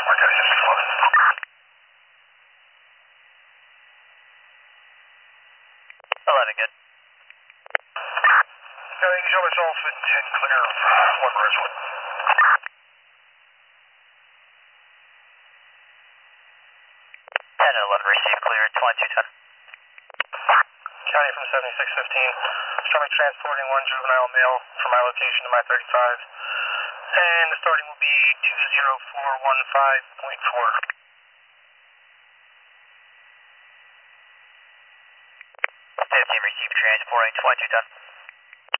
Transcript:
11, good. Show myself and clear 1 Ridgewood. 10 and 11, receive clear, 2210. County from 7615. Starting transporting 1 juvenile male from my location to my 35. And the starting will be 20415.4. 15, receive transporting 2210.